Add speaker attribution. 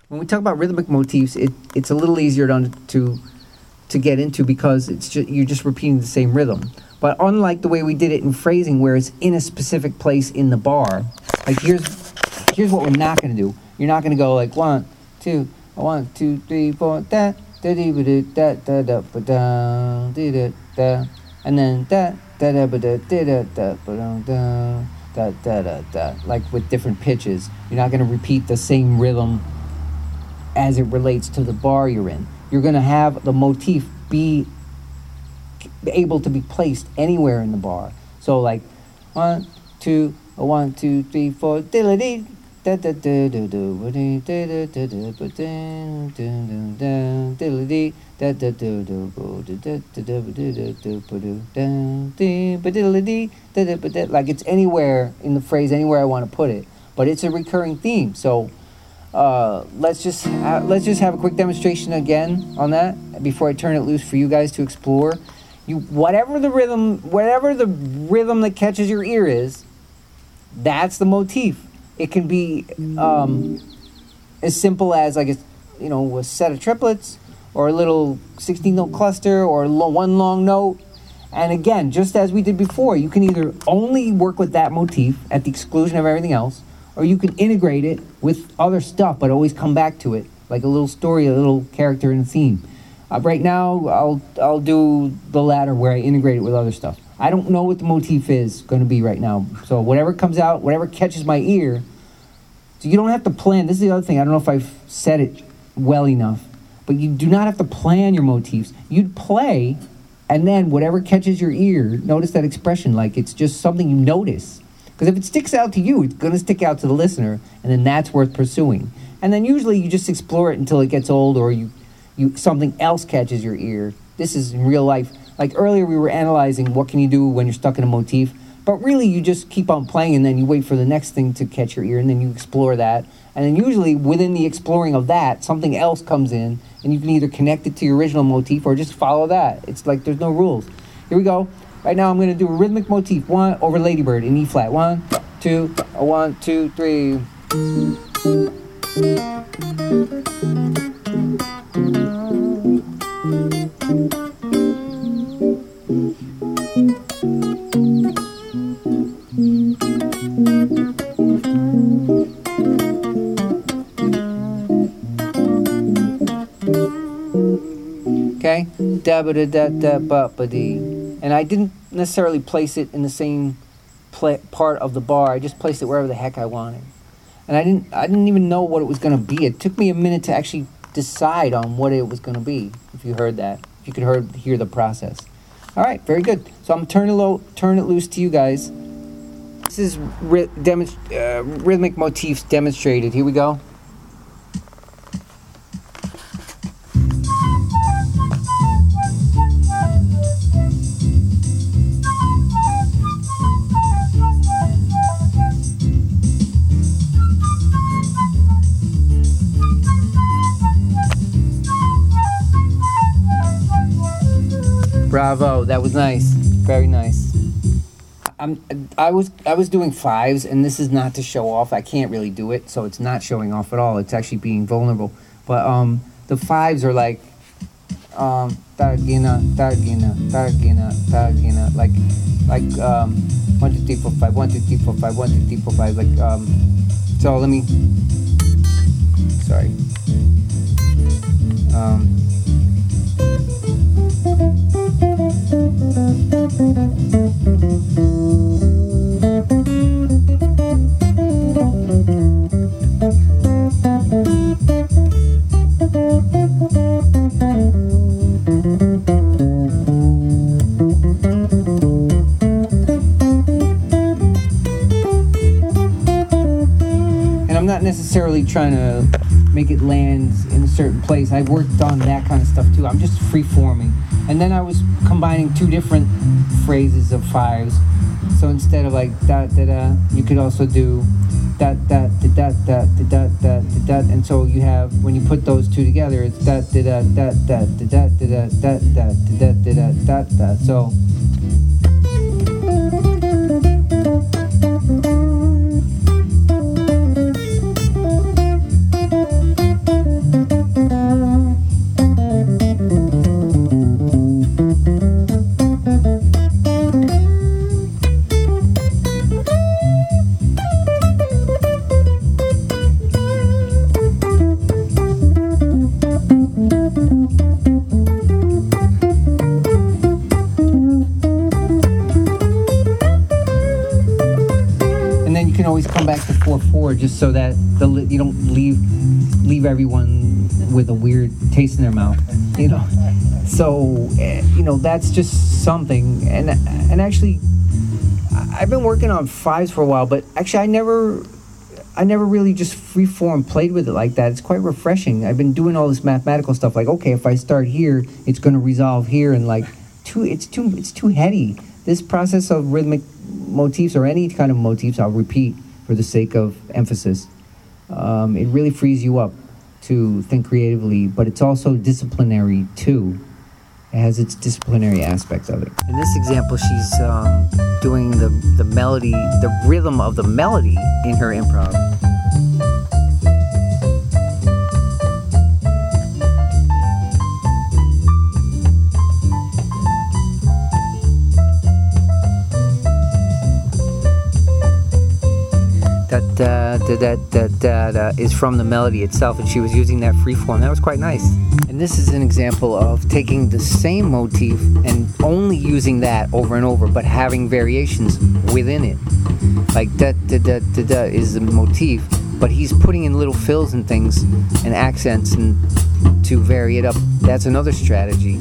Speaker 1: when we talk about rhythmic motifs, it's a little easier to get into because you're just repeating the same rhythm. But unlike the way we did it in phrasing, where it's in a specific place in the bar, like here's what we're not going to do. You're not going to go like 1, 2, 1, 2, 3, 4, da da da da da da da da da da, and then da da da da da da da da da da da, like with different pitches. You're not going to repeat the same rhythm as it relates to the bar you're in. You're going to have the motif be able to be placed anywhere in the bar. So like 1, 2, 1, 2, 3, 4, diddly da da da da da da da da da da da, like it's anywhere in the phrase, anywhere I want to put it, but it's a recurring theme. So let's just have a quick demonstration again on that before I turn it loose for you guys to explore. Whatever the rhythm that catches your ear is, that's the motif. It can be as simple as like a set of triplets, or a little 16-note cluster, or one long note. And again, just as we did before, you can either only work with that motif at the exclusion of everything else, or you can integrate it with other stuff, but always come back to it, like a little story, a little character and theme. Right now, I'll do the latter, where I integrate it with other stuff. I don't know what the motif is going to be right now, so whatever comes out, whatever catches my ear. So you don't have to plan. This is the other thing. I don't know if I've said it well enough, but you do not have to plan your motifs. You'd play, and then whatever catches your ear, notice that expression, like it's just something you notice. Because if it sticks out to you, it's going to stick out to the listener, and then that's worth pursuing. And then usually you just explore it until it gets old, or you something else catches your ear. This is in real life. Like earlier we were analyzing what can you do when you're stuck in a motif, but really you just keep on playing, and then you wait for the next thing to catch your ear, and then you explore that. And then usually within the exploring of that, something else comes in, and you can either connect it to your original motif or just follow that. It's like there's no rules. Here we go. Right now I'm going to do a rhythmic motif, 1 over Ladybird in E flat. 1, 2, 1, 2, 3. Okay, da ba da da da ba ba dee, and I didn't necessarily place it in the same part of the bar. I just placed it wherever the heck I wanted, and I didn't even know what it was going to be. It took me a minute to actually decide on what it was going to be. If you heard that, if you could hear the process. All right, very good. So I'm turn it loose to you guys. This is rhythmic motifs demonstrated. Here we go. Bravo, that was nice. Very nice. I was doing 5s, and this is not to show off. I can't really do it, so it's not showing off at all. It's actually being vulnerable. But the 5s are like Targina, Targina, Targina, Targina, like 1, 2, 3, 4, 5, 1, 2, 3, 4, 5, 1, 2, 3, 4, 5, like so let me sorry. And I'm not necessarily trying to make it land in a certain place. I've worked on that kind of stuff too. I'm just free-forming. And then I was combining 2 different phrases of 5s. So instead of like da da da, you could also do da da da da da da da da. And so you have, when you put those 2 together, it's da da da da da da da da da da da da da. So come back to 4/4 just so that you don't leave everyone with a weird taste in their mouth, you know. So you know, that's just something. And actually, I've been working on 5s for a while, but actually I never really just freeform played with it like that. It's quite refreshing. I've been doing all this mathematical stuff, like, okay, if I start here, it's going to resolve here, and like it's too heady. This process of rhythmic motifs, or any kind of motifs, I'll repeat for the sake of emphasis, it really frees you up to think creatively, but it's also disciplinary too. It has its disciplinary aspect of it. In this example, she's doing the melody, the rhythm of the melody in her improv. Da is from the melody itself, and she was using that free form. That was quite nice. And this is an example of taking the same motif and only using that over and over, but having variations within it. Like da da da da da is the motif, but he's putting in little fills and things and accents and to vary it up. That's another strategy.